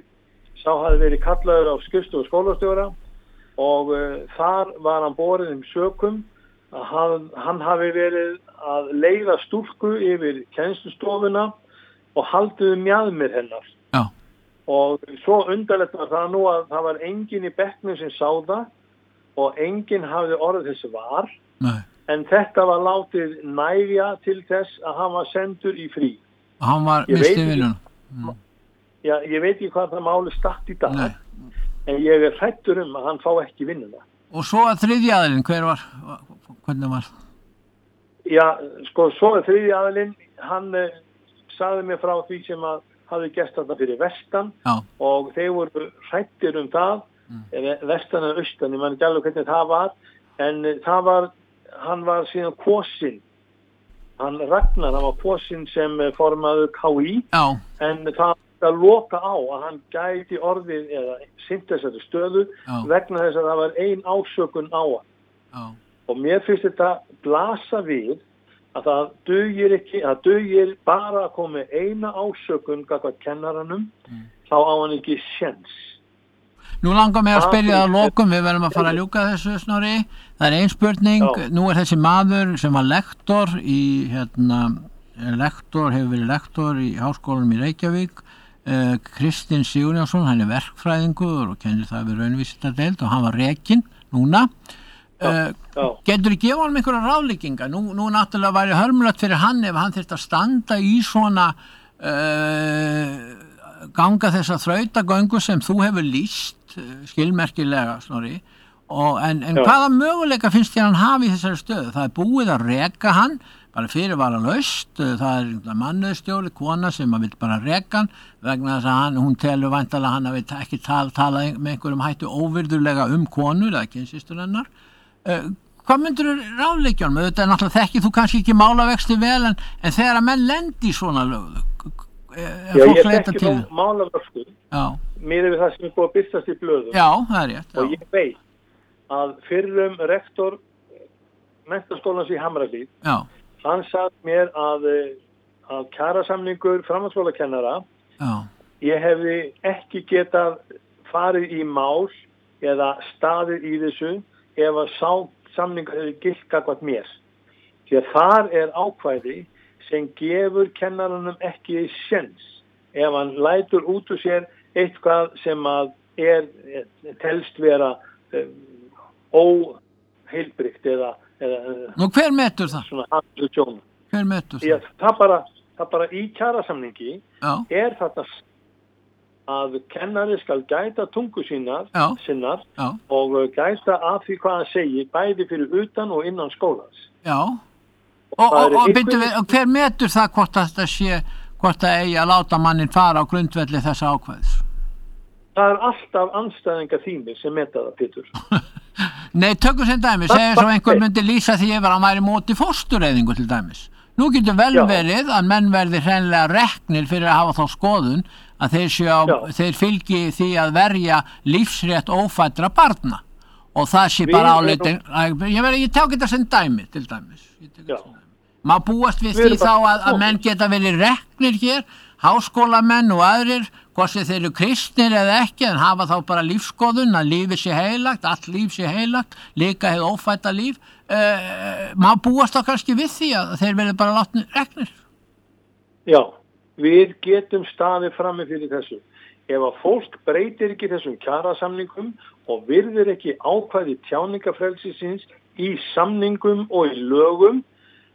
verið kallaður á skrifstofu skólastjóra og þar var hann borinn sökum að hann hafi verið að leiða stúlku yfir kennslustofuna og haldið mjaðmir hennar. Já. Og svo undarlegt var það nú að það var enginn í bekknum sem sá það og enginn hafði orðið þessi var. Nei. En þetta var látið nægja til þess að hann var sendur í frí. Og hann var mistið vinnun. Já, ég veit ekki hvað það máli statt í dag. Nei. En ég er hrættur að hann fá ekki vinnuna. Og svo að þriðji aðilinn, hvernig var? Já, sko, svo að þriðji aðilinn, hann sagði mér frá því sem að hafði gert þetta fyrir vestan. Já. Og þeir voru hrættir það, vestan eða austan, ég man ekki alveg hvernig það var, en hann var síðan kosinn. Hann Ragnar, hann var kosinn sem formaður KÍ. Já. En það að loka á að hann gæti orðið eða sinnt þessari stöðu vegna þess að það var ein ásökun á hann. Já. Og mér finnst þetta blasa við að það dugir bara að koma eina ásökun gagnvart kennaranum, þá á hann ekki séns. Nú langar mig að spyrja að lokum, við verðum að fara að ljúka þessu, Snorri. Það er ein spurning, nú er þessi maður sem var lektor hefur verið lektor í Háskólanum í Reykjavík, Kristinn Sigurjónsson, hann er verkfræðingur og kennir það við raunvísindadeild og hann var rekinn núna. Getur þú gefa hann einhverja ráðlegginga? Nú náttúrulega væri hörmulegt fyrir hann ef hann þyrfti að standa í svona ganga þessa þrautagöngu sem þú hefur lýst skilmerkilega, Snorri. En hvaða möguleika finnst þér hann hafi í þessari stöðu? Það er búið að reka hann bara fyrirvaralaust, það er mannauðstjóri, kona sem vil bara reka hann vegna þess að hún telur væntanlega hann hafi ekki talað með einhverjum hættu óvirðulega konur eða kynsystur hennar. Hvað myndir þú ráðleggja honum? Þetta er náttúrulega þekkið þú kannski ekki málavexti vel en þegar að menn lendi í svona lögðu. Já, ég þekki þá málavexti. Já. Mér við það sem er búið að birtast í blöðum. Já, það er rétt. Og ég veit að fyrrum rektor menntaskólans í Hamrahlíð. Já. Hann sagði mér að kjarasamningur framhaldsskólakennara, ég hefði ekki getað farið í mál eða staðið í þessu ef að samningur hefði gilt gagnvart mér. Því að þar er ákvæði sem gefur kennaranum ekki séns ef hann lætur út úr sér eitthvað sem að telst vera óheilbrigt eða Nú hver metur það? Svona handlusjón. Hver metur það? Það bara í kjarasamningi er þetta að kennari skal gæta tungu sinnar og gæta að því hvað hann segir bæði fyrir utan og innan skólans. Já. Og hver metur það hvort það eigi að láta mannin fara á grundvelli þessa ákvæðis? Það er alltaf andstæðingar þínir sem meta það, Pétur. Nei, tökum sem dæmis, segja svo einhver myndi lýsa því yfir að hann væri móti fóstureyðingu til dæmis. Nú getur vel verið að menn verði hreinlega reknir fyrir að hafa þá skoðun að þeir fylgi því að verja lífsrétt ófæddra barna og það sé bara áleitin, ég tek þetta sem dæmi til dæmis. Maður búast við því þá að menn geta verið reknir hér, háskólamenn og aðrir, hvort sem þeir eru kristnir eða ekki, en hafa þá bara lífskoðun að lífið sé heilagt, allt líf sé heilagt, líka hefði ófædda líf. Maður búast þá kannski við því að þeir verði bara látnir reknir. Já, við getum staðið frammi fyrir þessu. Ef að fólk breytir ekki þessum kjarasamningum og virðir ekki ákvæði tjáningafrelsisins í samningum og í lögum,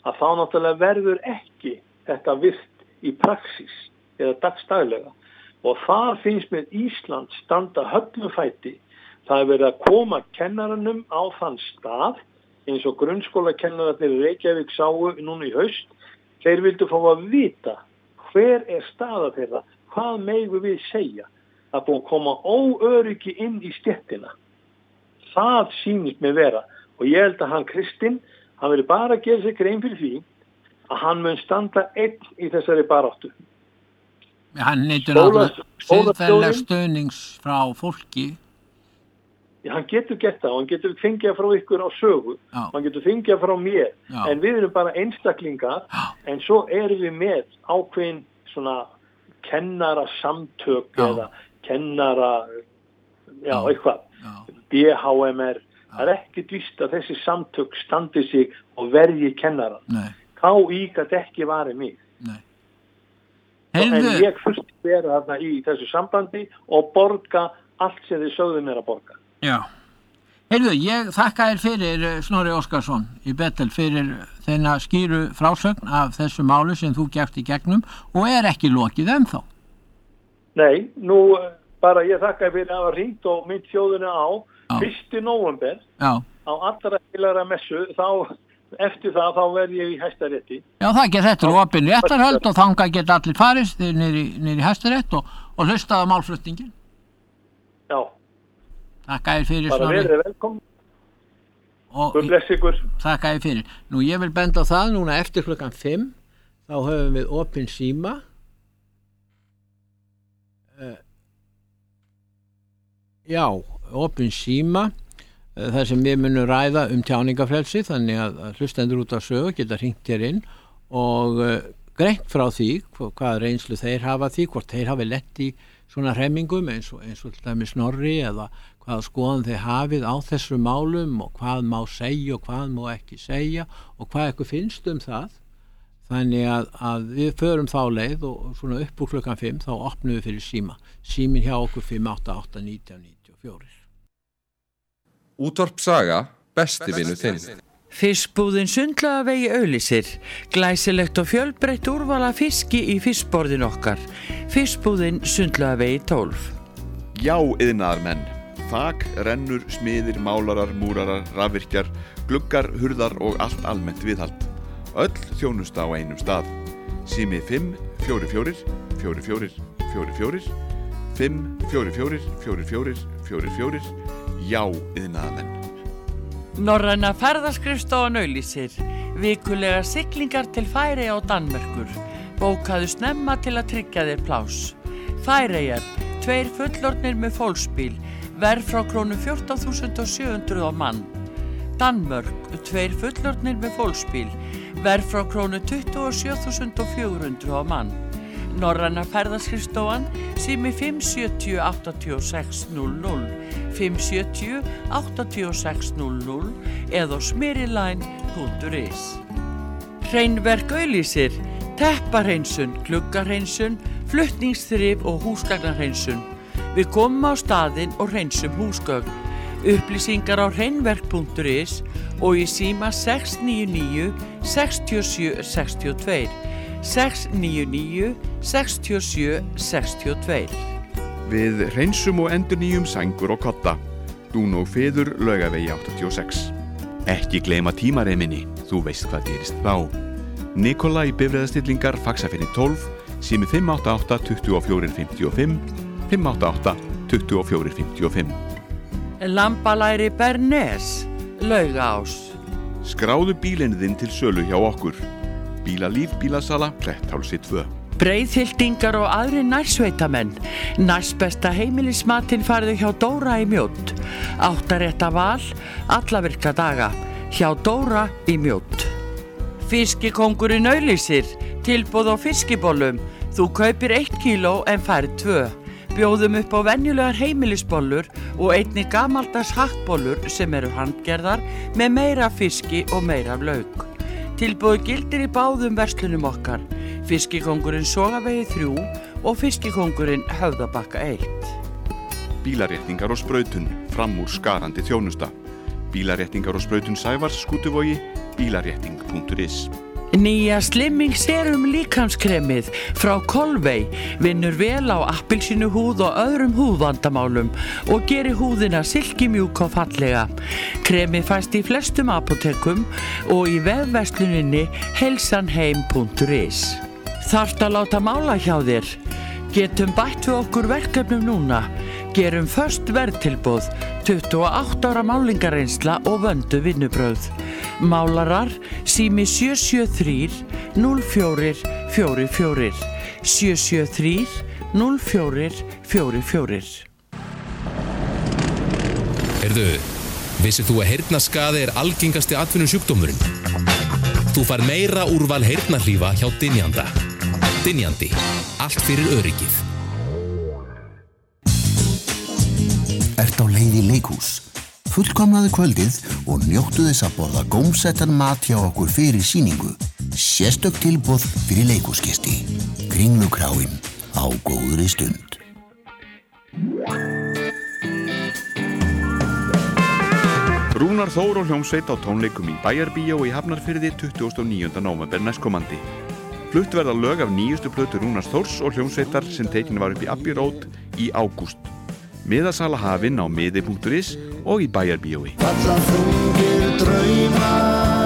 að þá náttúrulega verður ekki þetta virt í praxís eða dagstaglega og þar finnst mér Ísland standa höllum fæti. Það er verið að koma kennaranum á þann stað eins og grunnskólakennararnir í Reykjavík sáu núna í haust. Þeir vildu fá að vita hver staða þeirra, hvað megum við segja. Það búið að koma óöryggi inn í stéttina. Það sýnist mér vera og ég held að hann Kristinn, hann verið bara að gera sig grein fyrir því að hann mun standa einn í þessari baráttu. Hann neytur náttúrulega siðferðilega stuðnings frá fólki. Já, hann getur gert það og hann getur fengið frá ykkur á sögu, hann getur fengið frá mér, en við erum bara einstaklingar, en svo erum við með ákveðin svona kennara samtök eða kennara, eitthvað, BHMR, það er ekkert víst að þessi samtök standi sig og verji kennaran. Nei. KÍ gat ekki varið mig. Nei. En ég fyrst vera þarna í þessu sambandi og borga allt sem þið sögðu mér að borga. Já. Heyrðu, ég þakka þér fyrir Snorri Óskarsson í Bethel fyrir þennan skýru frásögn af þessu máli sem þú gefst í gegnum og ekki lokið ennþá. Nei, nú bara ég þakka fyrir að hafa hringt og mynd þjóðina á 1. nóvember á allra heilagra messu, eftir það þá verð ég í Hæstarétti. Já, það ekki þetta opin réttarhöld og þangað geta allir farist niður í Hæstarétt og hlustaðu málflutningin. Já. Þakka þér fyrir Snorri. Bara verið velkomin. Guð bless ykkur. Þakka þér fyrir. Nú ég vil benda á það núna eftir 5:00 þá höfum við opin síma. Opin síma þar sem við munum ræða tjáningafrelsi þannig að hlustendur út á sögu geta hringt hér inn og greint frá því hvað reynslu þeir hafa því, hvort þeir hafi lent í svona hremmingum eins og til dæmis Snorri eða hvað skoðan þeir hafið á þessu málum og hvað má segja og hvað má ekki segja og hvað eitthvað finnst það. Þannig að við förum þá leið og svona upp úr 5:00 þá opnum við fyrir síma. Símin hjá okkur 588 1994. Útvarp Saga, besti vinur þinn. Fiskbúðin Sundlagavegi Auglýsir. Glæsilegt og fjölbreytt úrval af fiski í fiskborðin okkar. Fiskbúðin Sundlagavegi 12. Já, iðnaðarmenn. Þak, rennur, smiðir, málarar, múrarar, rafvirkjar, gluggar, hurðar og allt almennt viðhald. Öll þjónusta á einum stað. Sími 5 44 44 44 5 44 44 44. Já, iðnaðarmenn. Norræna ferðaskrifstofan Auglýsir. Vikulegar siglingar til Færeyja og Danmerkur. Bókaðu snemma til að tryggja þér pláss. Færeyjar, 2 fullorðnir með fólksbíl. Verð frá krónu 14.700 á mann. Danmörk, 2 fullorðnir með fólksbíl. Verð frá krónu 27.400 á mann. Norræna ferðaskrifstofan, sími 570 86 00, 570 86 00 eða smiriline.is. Hreinverk Auglýsir, teppahreinsun, gluggahreinsun, flutningsþrif og húsgagnarhreinsun. Við komum á staðinn og hreinsum húsgögn. Upplýsingar á hreinverk.is og í síma 699 67 62. 699 67 62. Við hreinsum og endurnýjum sængur og kotta. Dún og feður Laugavegi 86. Ekki gleyma tímareiminni, þú veist hvað gerist þá. Nikolai bifreiðastillingar Faxafeni 12, sími 588 24 55, 588 24 55. Lambalæri Bernes, Laugaás. Skráðu bílinn þinn til sölu hjá okkur. Bílalíf bílasala Kletthálsi 2. Breiðhyltingar og aðri nærsveitamenn. Næstbesta heimilismatinn farðu hjá Dóra í Mjódd. 8 rétta val, alla virka daga. Hjá Dóra í Mjódd. Fiskikóngurinn Auglýsir. Tilboð á fiskibollum. Þú kaupir 1 kíló en færð 2. Bjóðum upp á venjulegar heimilisbollur og einnig gamaldags hakkbollur sem eru handgerðar með meira fiski og meira lauk. Tilboð gildir í báðum verslunum okkar. Fiskikóngurinn Sogavegi 3 og Fiskikóngurinn Höfðabakka 1. Bílaréttingar og sprautun, fram úr skarandi þjónusta. Bílaréttingar og sprautun Sævars Skútuvogi, bílarétting.is. Nýja Slimming Serum líkamskremið frá Colvey vinnur vel á appelsínuhúð og öðrum húðvandamálum og gerir húðina silkimjúk og fallega. Kremið fæst í flestum apótekum og í vefversluninni heilsanheim.is. Þarft að láta mála hjá þér? Getum bætt við okkur verkefnum núna. Gerum föst verðtilboð, 28 ára málingareynsla og vöndu vinnubrögð. Málarar, sími 773 04 44 773 04 44. Heyrðu, vissir þú að heyrnarskaði algengasti atvinnusjúkdómurinn? Þú fær meira úrval heyrnarhlífa hjá Dynjanda. Dynjandi, allt fyrir öryggið. Ert á leið í leikhús? Fullkomnaðu kvöldið og njóttu þess að borða gómsettan mat hjá okkur fyrir sýningu. Sérstök tilboð fyrir leikhúsgesti. Kringlukráin á góðri stund. Rúnar Þór og hljómsveit á tónleikum í Bæjarbíó í Hafnarfirði 29. nóvember næstkomandi. Flutt verða lög af nýjustu plötu Rúnars Þórs og hljómsveitar sem tekin var upp í Abbey Road í ágúst. Miðasala hafin á miði.is og í Bæjarbíói. Falla þungir draumar